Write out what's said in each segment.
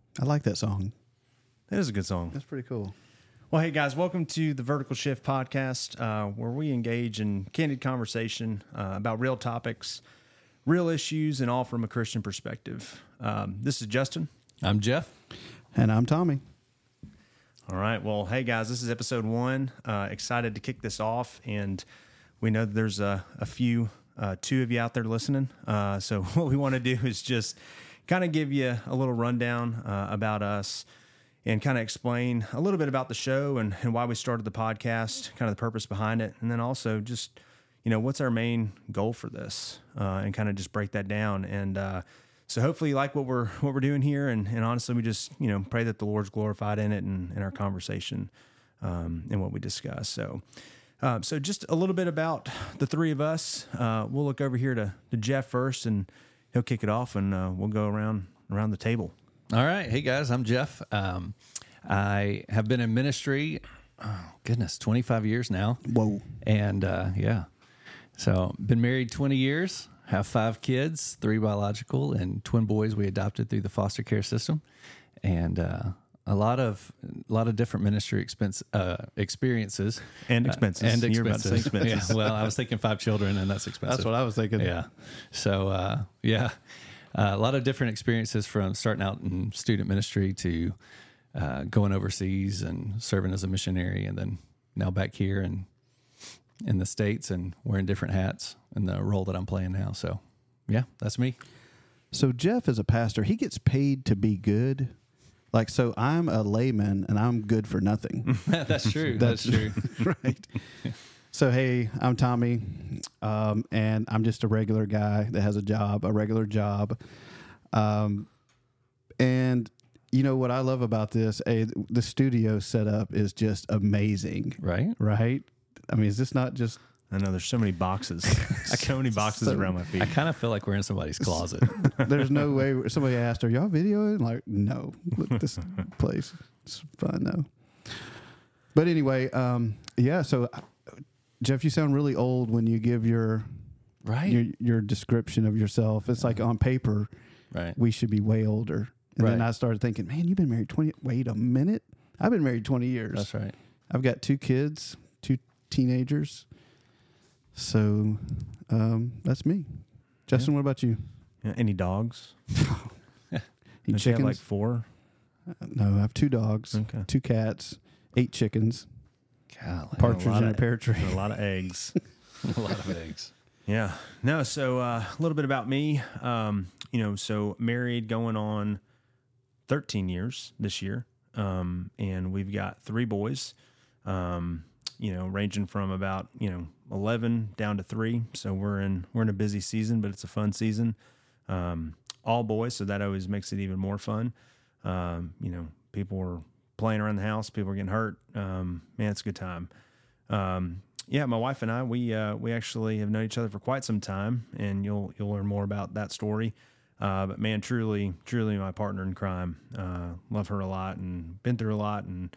I like that song. That is a good song. That's pretty cool. Well, hey guys, welcome to the Vertical Shift podcast, where we engage in candid conversation about real topics, real issues, and all from a Christian perspective. This is Justin. I'm Jeff. And I'm Tommy. All right. Well, hey guys, this is episode 1. Excited to kick this off, and we know that there's a few, 2 of you out there listening. So what we want to do is just kind of give you a little rundown about us, and kind of explain a little bit about the show and why we started the podcast, kind of the purpose behind it, and then also just, what's our main goal for this, and kind of just break that down. And so hopefully you like what we're doing here, and honestly, we just pray that the Lord's glorified in it and in our conversation, and what we discuss. So just a little bit about the 3 of us. We'll look over here to Jeff first, and he'll kick it off, and we'll go around the table. All right. Hey, guys, I'm Jeff. I have been in ministry, 25 years now. Whoa. And, so been married 20 years, have 5 kids, 3 biological, and twin boys we adopted through the foster care system. And a lot of different ministry experiences. And expenses. You were about to say expenses. Yeah, well, I was thinking 5 children, and that's expensive. That's what I was thinking. Yeah. So, a lot of different experiences from starting out in student ministry to going overseas and serving as a missionary, and then now back here and in the States and wearing different hats in the role that I'm playing now. So, yeah, that's me. So Jeff is a pastor. He gets paid to be good. So I'm a layman and I'm good for nothing. That's true. That's true. Right. So, hey, I'm Tommy, and I'm just a regular guy that has a regular job. And what I love about this, the studio setup is just amazing. Right? Right? I mean, is this not just... I know there's so many boxes. So many boxes around my feet. I kind of feel like we're in somebody's closet. There's no way... Somebody asked, are y'all videoing? Like, no. Look at this place. It's fun, though. But anyway, so... Jeff, you sound really old when you give your description of yourself. It's like on paper, right? We should be way older. And then I started thinking, man, you've been married 20. Wait a minute. I've been married 20 years. That's right. I've got 2 kids, 2 teenagers. So that's me. Justin, what about you? Any dogs? Any You chickens? have like 4? No, I have 2 dogs, Okay. 2 cats, 8 chickens, Golly. partridge in a pear tree. A lot of eggs. A lot of eggs. Yeah. No, so a little bit about me. So married going on 13 years this year. And we've got 3 boys, ranging from about, 11 down to 3. So we're in a busy season, but it's a fun season. All boys, so that always makes it even more fun. People are playing around the house, people are getting hurt. Man, it's a good time. My wife and I, we actually have known each other for quite some time, and you'll learn more about that story. But man, truly my partner in crime. Love her a lot and been through a lot, and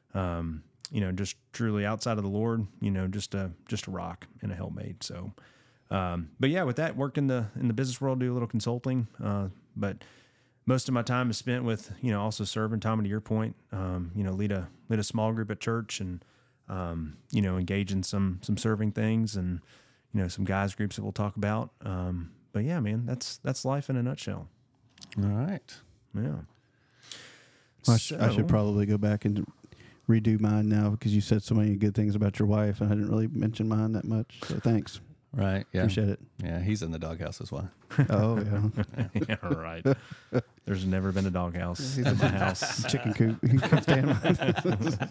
just truly outside of the Lord, just a rock and a helpmate. So, with that, work in the business world, do a little consulting. But most of my time is spent with, also serving. Tommy, to your point, lead a small group at church, and engage in some serving things, and some guys groups that we'll talk about. But yeah, man, that's life in a nutshell. All right. Yeah. Well, I should probably go back and redo mine now, because you said so many good things about your wife, and I didn't really mention mine that much. So thanks. Right. Yeah. Appreciate it. Yeah. He's in the doghouse as well. Oh, yeah. Yeah, right. There's never been a doghouse in my house. Chicken coop. He can stand.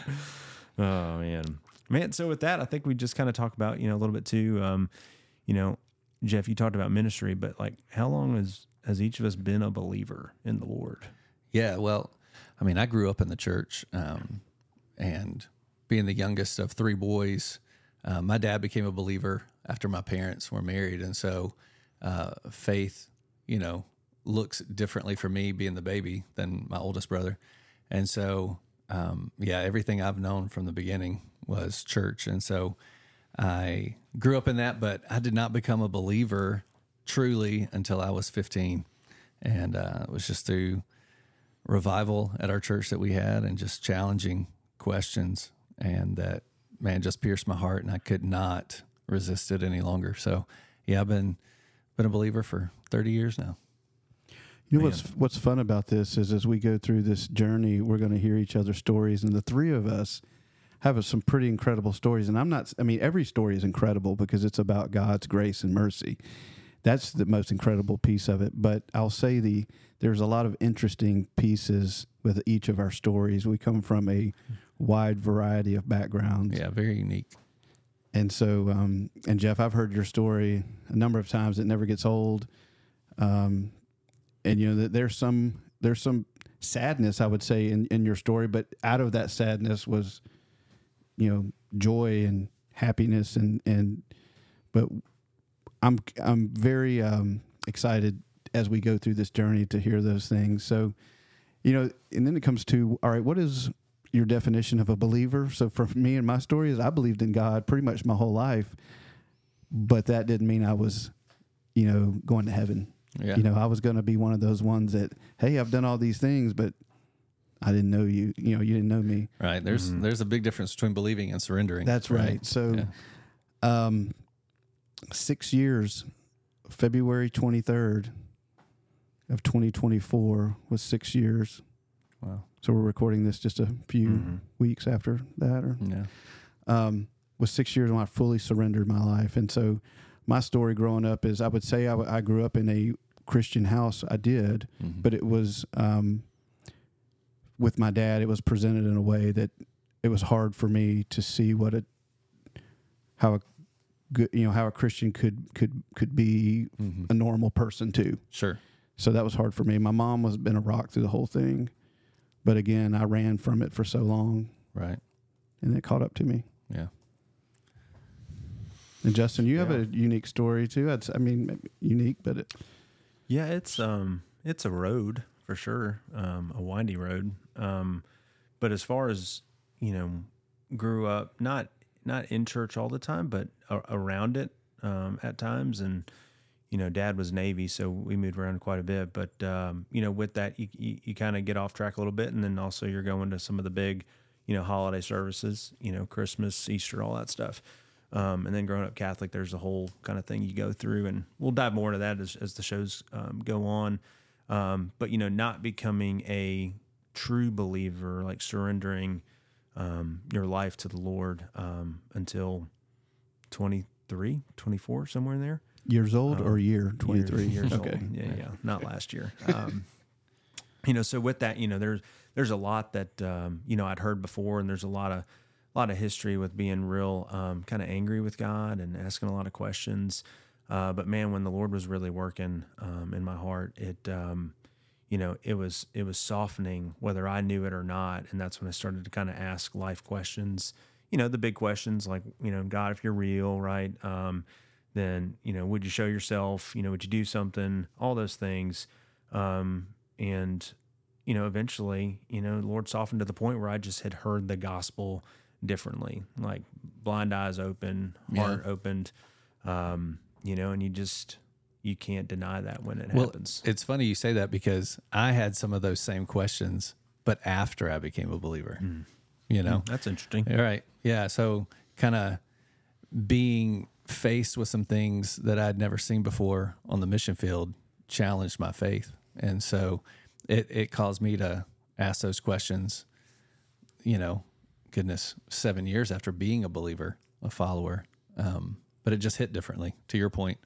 Oh, man. So with that, I think we just kind of talk about, a little bit too, Jeff, you talked about ministry, but like, how long has each of us been a believer in the Lord? Yeah. Well, I mean, I grew up in the church, and being the youngest of 3 boys, my dad became a believer after my parents were married. And so, faith, looks differently for me being the baby than my oldest brother. And so, everything I've known from the beginning was church. And so I grew up in that, but I did not become a believer truly until I was 15. And it was just through revival at our church that we had, and just challenging questions, and that, man, just pierced my heart, and I could not resist it any longer. So yeah, I've been a believer for 30 years now. You know what's fun about this is as we go through this journey, we're going to hear each other's stories, and the three of us have some pretty incredible stories. And every story is incredible because it's about God's grace and mercy. That's the most incredible piece of it. But I'll say there's a lot of interesting pieces with each of our stories. We come from a wide variety of backgrounds. Yeah, very unique. And so, and Jeff, I've heard your story a number of times. It never gets old. And, you know, there's some sadness, I would say, in your story, but out of that sadness was, you know, joy and happiness. But I'm very excited as we go through this journey to hear those things. So, you know, and then it comes to, all right, what is your definition of a believer? So for me and my story is I believed in God pretty much my whole life, but that didn't mean I was, you know, going to heaven. Yeah. You know, I was going to be one of those ones that, hey, I've done all these things, but I didn't know you. You know, you didn't know me. Right. There's a big difference between believing and surrendering. That's right. So, 6 years, February 23rd of 2024 was 6 years. Wow. So we're recording this just a few weeks after that. Was 6 years when I fully surrendered my life. And so my story growing up is, I would say I grew up in a Christian house. I did, but it was with my dad. It was presented in a way that it was hard for me to see how a Christian could be a normal person too. Sure. So that was hard for me. My mom was been a rock through the whole thing, but again, I ran from it for so long. Right. And it caught up to me. Yeah. And Justin, you have a unique story too. Unique, but it's a road for sure, a windy road. But as far as, you know, grew up not in church all the time, but around it at times. And, you know, Dad was Navy, so we moved around quite a bit. But, you know, with that, you kind of get off track a little bit. And then also you're going to some of the big, you know, holiday services, you know, Christmas, Easter, all that stuff. And then growing up Catholic, there's a whole kind of thing you go through, and we'll dive more into that as the shows go on. But, you know, not becoming a true believer, like surrendering your life to the Lord until 23, 24, somewhere in there. Years old or year 23? Years okay. old. Yeah, not last year. You know, so with that, you know, there's a lot that, you know, I'd heard before, and there's a lot of history with being real kind of angry with God and asking a lot of questions. But man, when the Lord was really working in my heart, it, you know, it was softening whether I knew it or not. And that's when I started to kind of ask life questions, you know, the big questions like, you know, God, if you're real, right? Then, you know, would you show yourself, you know, would you do something, all those things. And, you know, eventually, you know, the Lord softened to the point where I just had heard the gospel differently, like blind eyes open, heart opened, you know, and you can't deny that when it happens. It's funny you say that because I had some of those same questions, but after I became a believer, you know, that's interesting. All right. Yeah. So kind of being faced with some things that I'd never seen before on the mission field challenged my faith. And so it caused me to ask those questions, you know, goodness, 7 years after being a believer, a follower. But it just hit differently. To your point,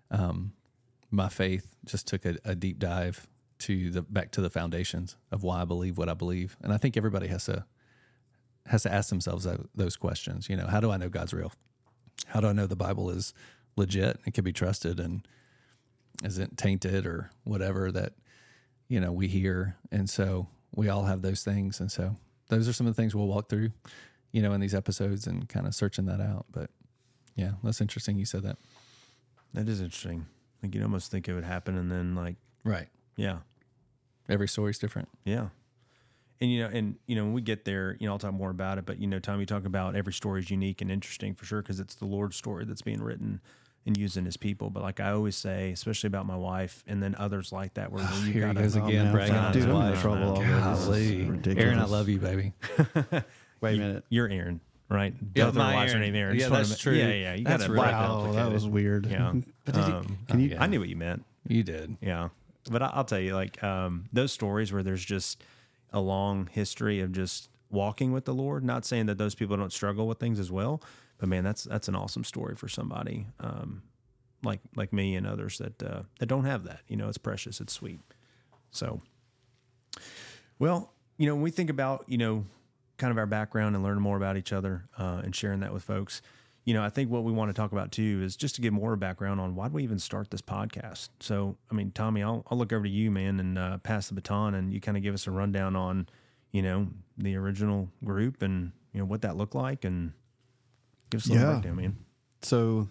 my faith just took a deep dive back to the foundations of why I believe what I believe. And I think everybody has to ask themselves those questions. You know, how do I know God's real? How do I know the Bible is legit and can be trusted and isn't tainted or whatever that, you know, we hear? And so we all have those things. And so those are some of the things we'll walk through, you know, in these episodes and kind of searching that out. But yeah, that's interesting you said that. That is interesting. Like you'd almost think it would happen and then like, right. Yeah. Every story's different. Yeah. And, you know, when we get there, you know, I'll talk more about it, but, you know, Tom, you talk about every story is unique and interesting for sure, because it's the Lord's story that's being written and using his people. But like I always say, especially about my wife and then others like that, where you Here he gotta, goes again, man, bragging on his dude, I'm in wife. trouble already. Golly. This is ridiculous. Aaron, I love you, baby. Wait a minute. You're Aaron, right? Yeah, Both of our my wives are Aaron. named Aaron. Yeah, Just wanna that's ma- true. Yeah. You That's gotta really wrap it up. Wow, that was weird. Yeah. Can you? Yeah. I knew what you meant. You did. Yeah. But I'll tell you, like, those stories where there's just a long history of just walking with the Lord, not saying that those people don't struggle with things as well, but man, that's an awesome story for somebody like me and others that don't have that. You know, it's precious, it's sweet. So, well, you know, when we think about, you know, kind of our background and learning more about each other and sharing that with folks, you know, I think what we want to talk about too is just to get more background on why do we even start this podcast. So, I mean, Tommy, I'll look over to you, man, and pass the baton, and you kind of give us a rundown on, you know, the original group and, you know, what that looked like, and give us a little breakdown, man. So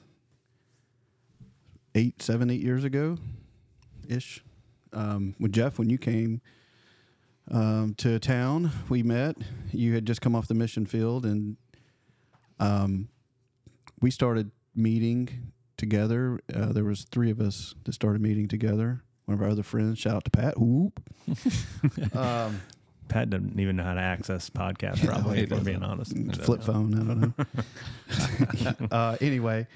8 years ago ish, with Jeff, when you came to town, we met. You had just come off the mission field, and we started meeting together. There was 3 of us that started meeting together. One of our other friends, shout out to Pat. Whoop. Pat doesn't even know how to access podcasts, probably, if we're being honest. Flip phone, I don't know. Anyway,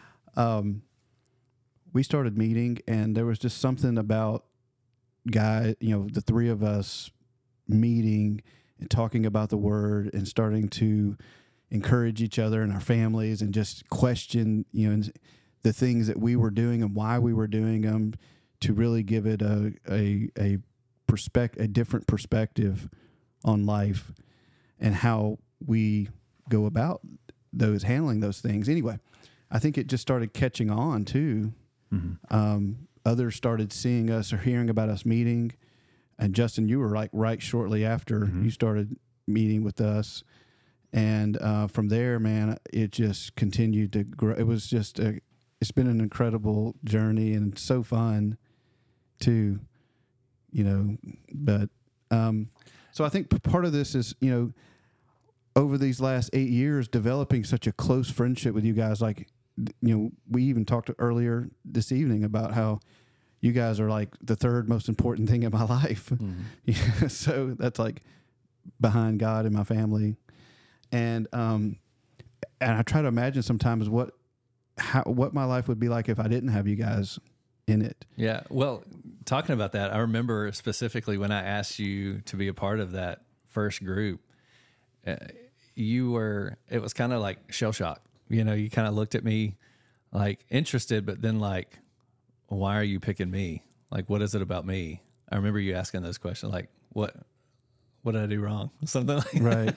we started meeting, and there was just something about the 3 of us meeting and talking about the word and starting to encourage each other and our families and just question, you know, the things that we were doing and why we were doing them, to really give it a different perspective on life and how we go about handling those things. Anyway, I think it just started catching on too. Mm-hmm. Others started seeing us or hearing about us meeting, and Justin, you were like right shortly after you started meeting with us. And from there, man, it just continued to grow. It was just it's been an incredible journey and so fun too, you know. But so I think part of this is, you know, over these last 8 years, developing such a close friendship with you guys. Like, you know, we even talked earlier this evening about how you guys are like the 3rd most important thing in my life. Mm-hmm. So that's like behind God and my family. And I try to imagine sometimes what my life would be like if I didn't have you guys in it. Yeah. Well, talking about that, I remember specifically when I asked you to be a part of that first group, it was kind of like shell shock. You know, you kind of looked at me like interested, but then like, why are you picking me? Like, what is it about me? I remember you asking those questions, like, what did I do wrong? Something like right.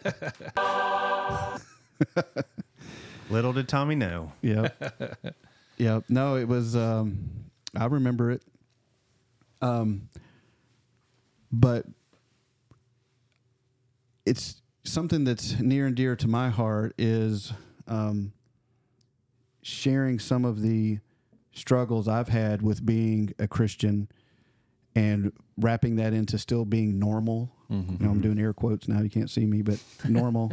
Little did Tommy know. Yeah. Yeah. No, it was, I remember it. But it's something that's near and dear to my heart is, sharing some of the struggles I've had with being a Christian and wrapping that into still being normal. Mm-hmm. You know, I'm doing air quotes now. You can't see me, but normal.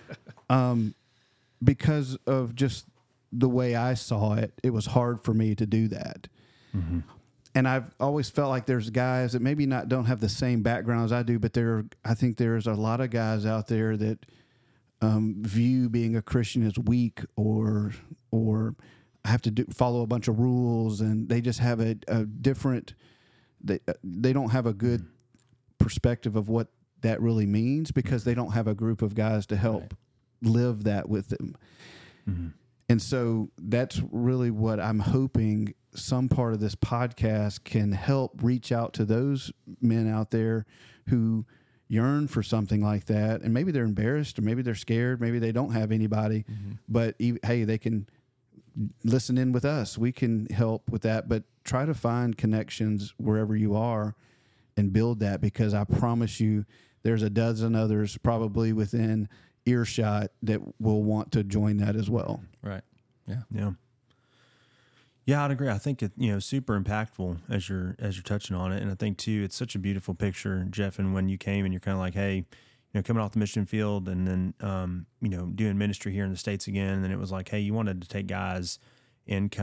Because of just the way I saw it, it was hard for me to do that. Mm-hmm. And I've always felt like there's guys that maybe don't have the same background as I do, but I think there's a lot of guys out there that view being a Christian as weak or have to follow a bunch of rules, and they just have a different. They don't have a good perspective of what that really means because they don't have a group of guys to help live that with them. Mm-hmm. And so that's really what I'm hoping some part of this podcast can help reach out to those men out there who yearn for something like that. And maybe they're embarrassed, or maybe they're scared, maybe they don't have anybody, but hey, they can listen in with us. We can help with that, but try to find connections wherever you are and build that, because I promise you there's a dozen others probably within earshot that will want to join that as well. Right. Yeah. Yeah. Yeah, I'd agree. I think super impactful as you're touching on it, and I think too it's such a beautiful picture, Jeff. And when you came and you're kind of like, hey, coming off the mission field, and then doing ministry here in the States again, and then it was like, hey, you wanted to take guys and kind of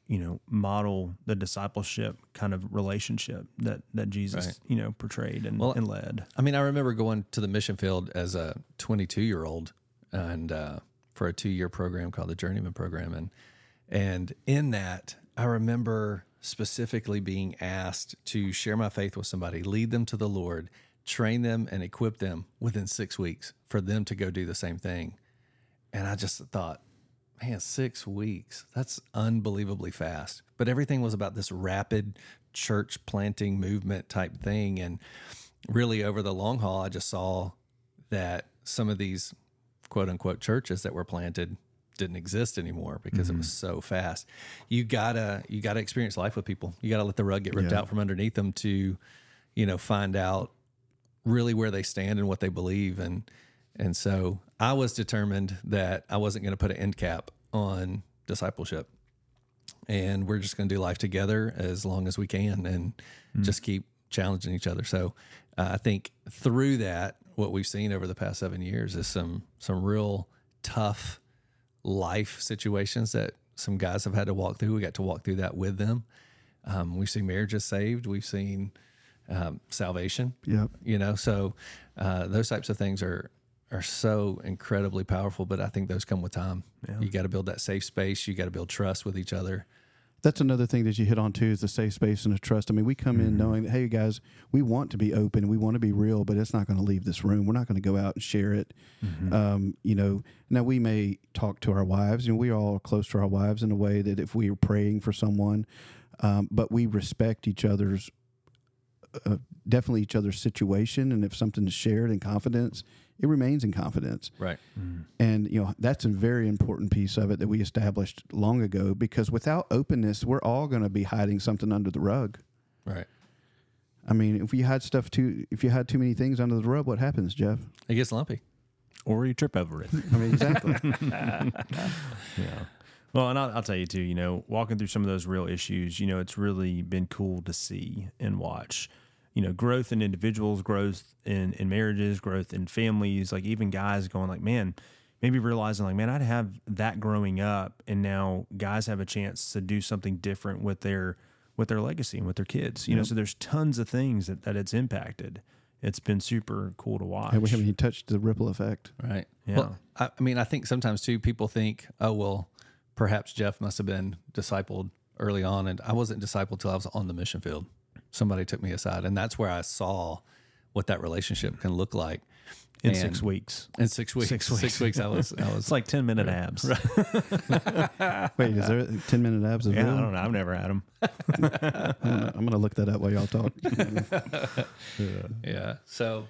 model the discipleship kind of relationship that Jesus, Right. Portrayed and led. I mean, I remember going to the mission field as a 22-year-old and for a 2-year program called the Journeyman Program. And in that, I remember specifically being asked to share my faith with somebody, lead them to the Lord, train them and equip them within 6 weeks for them to go do the same thing. And I just thought, man, 6 weeks, that's unbelievably fast. But everything was about this rapid church planting movement type thing. And really over the long haul, I just saw that some of these quote unquote churches that were planted didn't exist anymore because it was so fast. You gotta experience life with people. You gotta let the rug get ripped out from underneath them to, find out really where they stand and what they believe. And so I was determined that I wasn't going to put an end cap on discipleship, and we're just going to do life together as long as we can and just keep challenging each other. So I think through that, what we've seen over the past 7 years is some real tough life situations that some guys have had to walk through. We got to walk through that with them. We've seen marriages saved. We've seen salvation. Yep. So those types of things are so incredibly powerful, but I think those come with time. Yeah. You got to build that safe space. You got to build trust with each other. That's another thing that you hit on too, is the safe space and the trust. I mean, we come in knowing that, hey guys, we want to be open, we want to be real, but it's not going to leave this room. We're not going to go out and share it. Now we may talk to our wives, and we all are close to our wives in a way that if we are praying for someone, but we respect each other's, definitely each other's situation. And if something is shared in confidence, it remains in confidence. Right. And, that's a very important piece of it that we established long ago, because without openness, we're all going to be hiding something under the rug. Right. I mean, if you had too many things under the rug, what happens, Jeff? It gets lumpy. Or you trip over it. I mean, exactly. Yeah. Well, and I'll tell you too, walking through some of those real issues, it's really been cool to see and watch, growth in individuals, growth in marriages, growth in families, like even guys going like, man, maybe realizing like, man, I'd have that growing up, and now guys have a chance to do something different with their legacy and with their kids, so there's tons of things that it's impacted. It's been super cool to watch. And we haven't even touched the ripple effect. Right. Yeah. Well, I mean, I think sometimes too, people think, oh, well, perhaps Jeff must have been discipled early on, and I wasn't discipled till I was on the mission field. Somebody took me aside, and that's where I saw what that relationship can look like. In 6 weeks. In 6 weeks. 6 weeks. I was. It's like 10-minute abs. Right. Wait, is there 10-minute abs? Yeah, I don't know. I've never had them. I'm going to look that up while y'all talk. Yeah. So,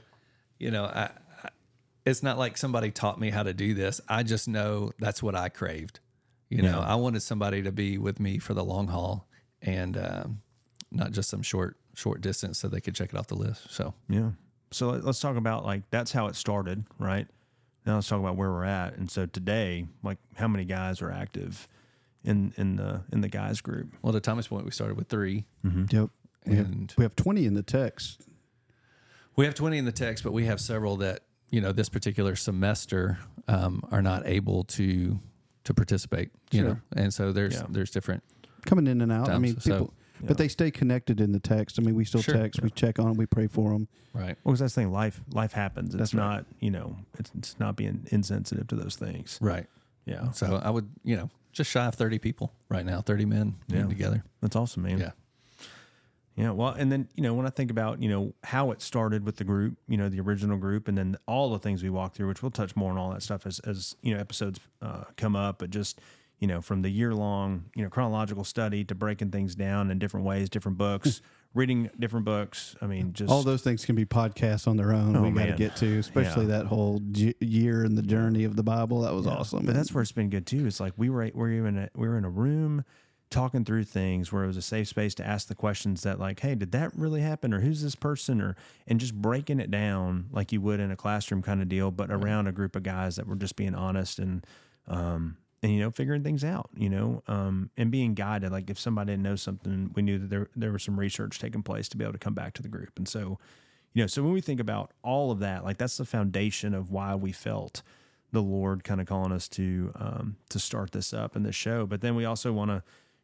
it's not like somebody taught me how to do this. I just know that's what I craved. I wanted somebody to be with me for the long haul, and not just some short distance so they could check it off the list. So, yeah. So let's talk about like, that's how it started, right? Now let's talk about where we're at. And so today, like, how many guys are active in the guys group? Well, at Thomas Point, we started with 3. Mm-hmm. Yep. We have 20 in the text. We have 20 in the text, but we have several that, this particular semester are not able to participate, and so there's different coming in and out. times. I mean, people, but they stay connected in the text. I mean, we still text, we check on them, we pray for them. Right. Well, because that's the thing, life happens. It's That's not, it's not being insensitive to those things. Right. Yeah. So I would, just shy of 30 people right now, 30 men getting together. That's awesome, man. Yeah. Yeah. Well, and then, when I think about, how it started with the group, the original group, and then all the things we walked through, which we'll touch more on all that stuff as episodes come up, but just, from the year-long, chronological study to breaking things down in different ways, different books, reading different books. I mean, just all those things can be podcasts on their own. Oh, we got to man. get to, especially that whole year in the journey of the Bible. That was awesome. But that's where it's been good too. It's like we were in a room talking through things where it was a safe space to ask the questions that like, hey, did that really happen? Or who's this person? And just breaking it down like you would in a classroom kind of deal, but around a group of guys that were just being honest and figuring things out, and being guided. Like if somebody didn't know something, we knew that there was some research taking place to be able to come back to the group. And so, so when we think about all of that, like that's the foundation of why we felt the Lord kind of calling us to start this up in this show. But then we also want to,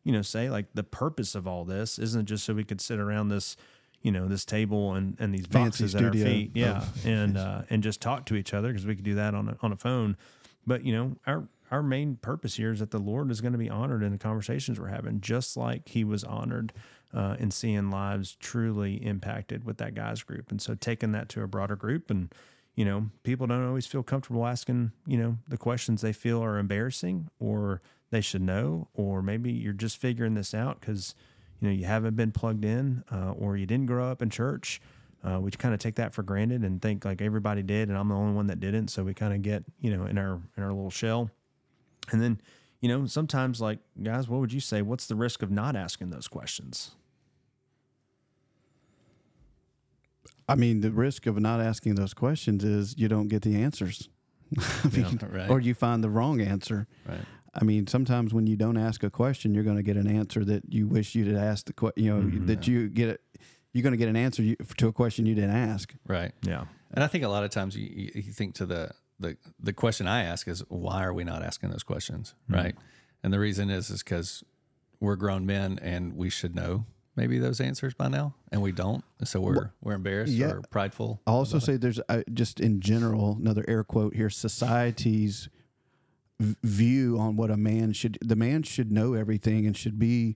say like the purpose of all this isn't just so we could sit around this, this table and these boxes at our feet. Yeah. And just talk to each other, because we could do that on a phone. But, our main purpose here is that the Lord is going to be honored in the conversations we're having, just like he was honored in seeing lives truly impacted with that guys group. And so taking that to a broader group, and, people don't always feel comfortable asking, the questions they feel are embarrassing or they should know, or maybe you're just figuring this out because, you haven't been plugged in or you didn't grow up in church. We kind of take that for granted and think like everybody did, and I'm the only one that didn't. So we kind of get, in our little shell. And then, sometimes like, guys, what would you say? What's the risk of not asking those questions? I mean, the risk of not asking those questions is you don't get the answers. Right. Or you find the wrong answer. Right. I mean, sometimes when you don't ask a question, you're going to get an answer that you wish you'd asked the question, you're going to get an answer to a question you didn't ask. Right. Yeah. And I think a lot of times you think to the question I ask is, why are we not asking those questions? Right. And the reason is because we're grown men and we should know maybe those answers by now, and we don't. So we're embarrassed or prideful. I'll also say there's just in general, another air quote here, society's view on what the man should know everything and should be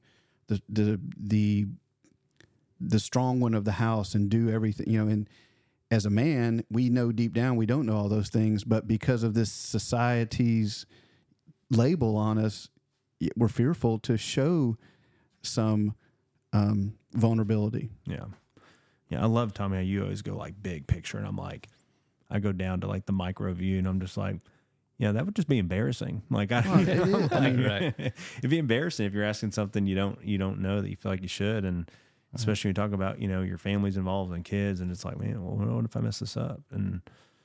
the strong one of the house and do everything, and as a man, we know deep down we don't know all those things, but because of this society's label on us, we're fearful to show some vulnerability. Yeah. Yeah. I love, Tommy, how you always go like big picture, and I'm like, I go down to like the micro view, and I'm just like, yeah, that would just be embarrassing. Like, it'd be embarrassing if you're asking something you don't know that you feel like you should. And especially when you talk about, your family's involved and kids, and it's like, man, well, what if I mess this up? And,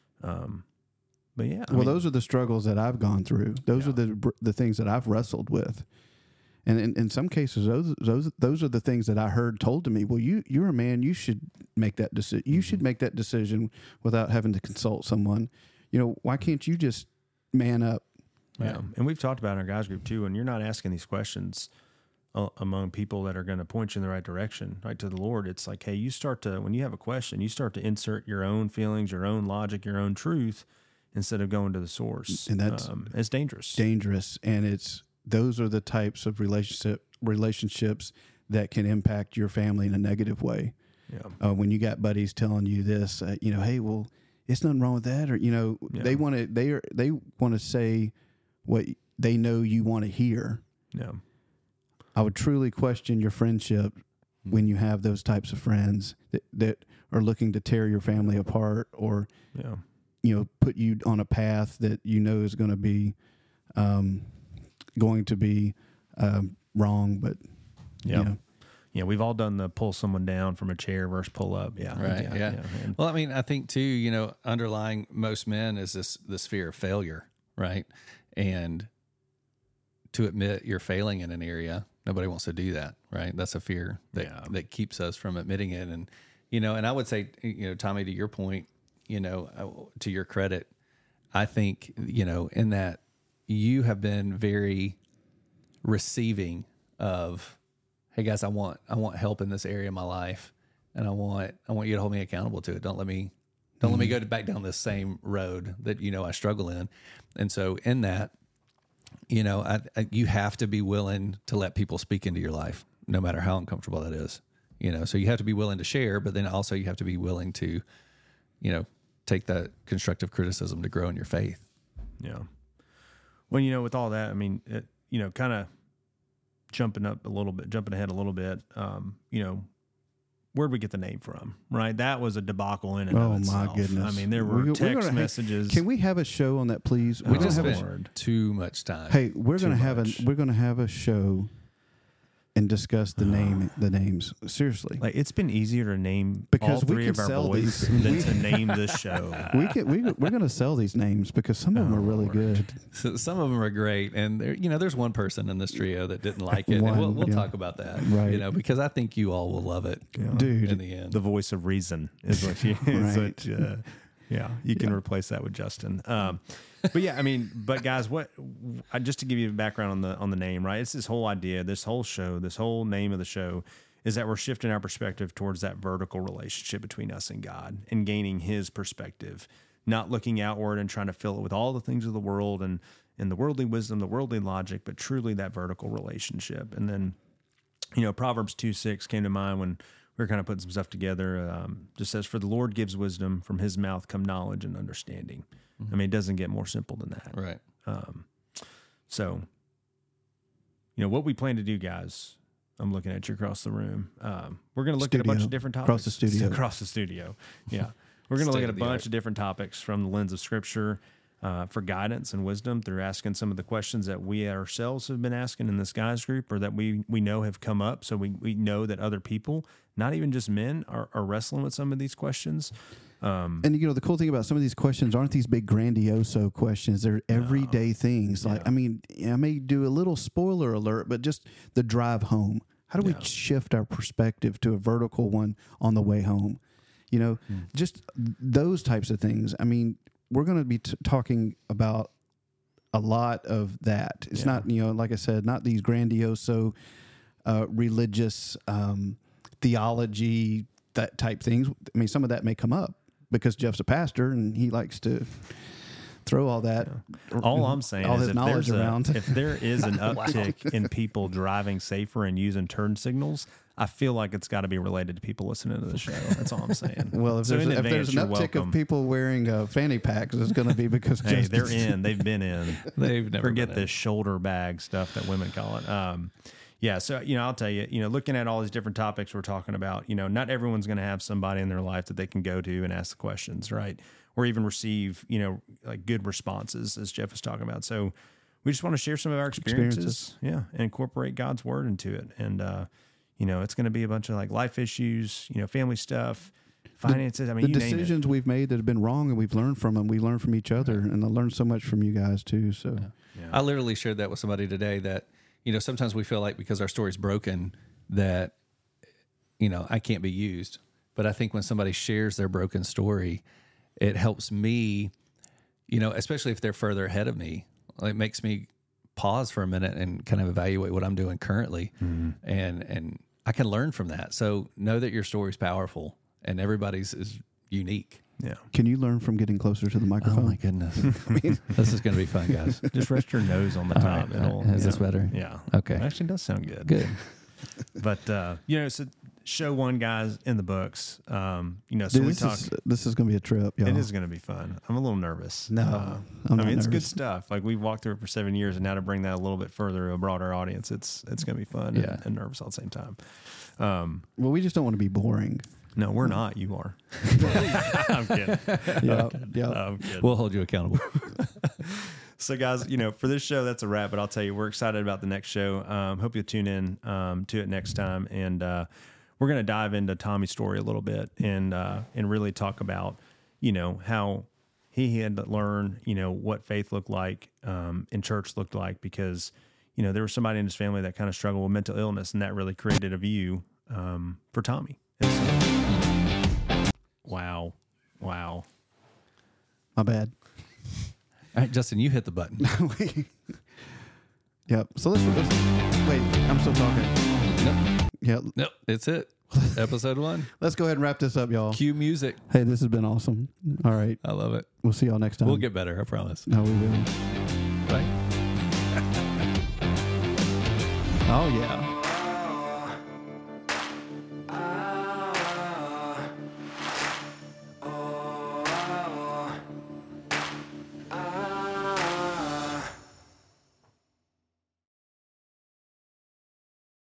but yeah. Those are the struggles that I've gone through. Those are the things that I've wrestled with. And in some cases, those are the things that I heard told to me. Well, you're a man. You should make that decision. You should make that decision without having to consult someone. Why can't you just man up? Yeah. And we've talked about in our guys group too, and you're not asking these questions among people that are going to point you in the right direction, right to the Lord. It's like, hey, when you have a question, you start to insert your own feelings, your own logic, your own truth, instead of going to the source. And that's it's dangerous. And those are the types of relationships that can impact your family in a negative way. Yeah. When you got buddies telling you this, hey, well, it's nothing wrong with that, or they want to say what they know you want to hear. Yeah. I would truly question your friendship when you have those types of friends that are looking to tear your family apart, or put you on a path that is going to be wrong. But yeah, we've all done the pull someone down from a chair versus pull up. Yeah. Right. Yeah. Well, I mean, I think too, underlying most men is this fear of failure, right? And to admit you're failing in an area, nobody wants to do that, right? That's a fear that keeps us from admitting it. And, and I would say, Tommy, to your point, to your credit, I think, in that you have been very receiving of, hey guys, I want help in this area of my life, and I want you to hold me accountable to it. Don't let me go back down this same road that I struggle in. And so in that, you have to be willing to let people speak into your life, no matter how uncomfortable that is. So you have to be willing to share, but then also you have to be willing to, take that constructive criticism to grow in your faith. Yeah. Well, with all that, I mean, kind of jumping ahead a little bit, where'd we get the name from, right? That was a debacle in and of itself. Oh, my goodness. I mean, there were text messages. Can we have a show on that, please? We just spent too much time. Hey, we're going to have a show and discuss the names. Seriously. Like, it's been easier to name because all three of our boys than to name this show. We're going to sell these names because some of them are really good. So some of them are great, and there's one person in this trio that didn't like it. And we'll talk about that, right? Because I think you all will love it, dude. In the end, the voice of reason is what you. You can replace that with Justin. But yeah, I mean, but guys, just to give you a background on the name, right? It's this whole idea, this whole show, this whole name of the show is that we're shifting our perspective towards that vertical relationship between us and God and gaining his perspective, not looking outward and trying to fill it with all the things of the world and the worldly wisdom, the worldly logic, but truly that vertical relationship. And then, Proverbs 2:6 came to mind when we were kind of putting some stuff together. Just says, "For the Lord gives wisdom, from his mouth come knowledge and understanding." I mean, it doesn't get more simple than that. Right. So, what we plan to do, guys, I'm looking at you across the room. We're going to look at a bunch of different topics. Across the studio. Yeah. We're going to look at a bunch of different topics from the lens of Scripture for guidance and wisdom through asking some of the questions that we ourselves have been asking in this guys group or that we know have come up. So we know that other people, not even just men, are wrestling with some of these questions. And the cool thing about some of these questions aren't these big grandioso questions. They're everyday things. Like, I mean, I may do a little spoiler alert, but just the drive home. How do we shift our perspective to a vertical one on the way home? Just those types of things. I mean, we're going to be talking about a lot of that. It's not, like I said, not these grandioso religious theology, that type things. I mean, some of that may come up because Jeff's a pastor and he likes to throw all that. All I'm saying all is his knowledge around. if there is an uptick in people driving safer and using turn signals, I feel like it's got to be related to people listening to the show. That's all I'm saying. Well, if there's an uptick of people wearing fanny packs, it's going to be because they're in. They've been in. They've never forget this shoulder bag stuff that women call it. Yeah, so I'll tell you, looking at all these different topics we're talking about, not everyone's going to have somebody in their life that they can go to and ask the questions, right? Or even receive, like good responses, as Jeff was talking about. So we just want to share some of our experiences. And incorporate God's word into it. And it's going to be a bunch of like life issues, family stuff, finances. The decisions we've made that have been wrong, and we've learned from them. We learn from each other, and I learned so much from you guys too. So I literally shared that with somebody today that. Sometimes we feel like because our story's broken that, I can't be used. But I think when somebody shares their broken story, it helps me, especially if they're further ahead of me. It makes me pause for a minute and kind of evaluate what I'm doing currently. Mm-hmm. And I can learn from that. So know that your story's powerful and everybody's is unique. Yeah. Can you learn from getting closer to the microphone? Oh my goodness. This is going to be fun, guys. Just rest your nose on the top. Right. Is this better? Yeah. Okay. It actually does sound good. Good. But, so show one, guys, in the books. So Dude, this is going to be a trip, y'all. It is going to be fun. I'm a little nervous. No. It's good stuff. Like we've walked through it for 7 years, and now to bring that a little bit further to a broader audience, it's going to be fun and nervous all the same time. Well, we just don't want to be boring. No, we're not. You are. I'm kidding. Yeah. I'm kidding. We'll hold you accountable. So, guys, for this show, that's a wrap. But I'll tell you, we're excited about the next show. Hope you'll tune in to it next time. And we're going to dive into Tommy's story a little bit and really talk about, how he had to learn, what faith looked like and church looked like, because, there was somebody in his family that kind of struggled with mental illness, and that really created a view for Tommy. Wow. My bad. All right, Justin, you hit the button. Yep. So let's wait. I'm still talking. Nope. Yep. Nope. It's it. Episode 1. Let's go ahead and wrap this up, y'all. Cue music. Hey, this has been awesome. All right. I love it. We'll see y'all next time. We'll get better. I promise. No, we will. Right? Oh, yeah.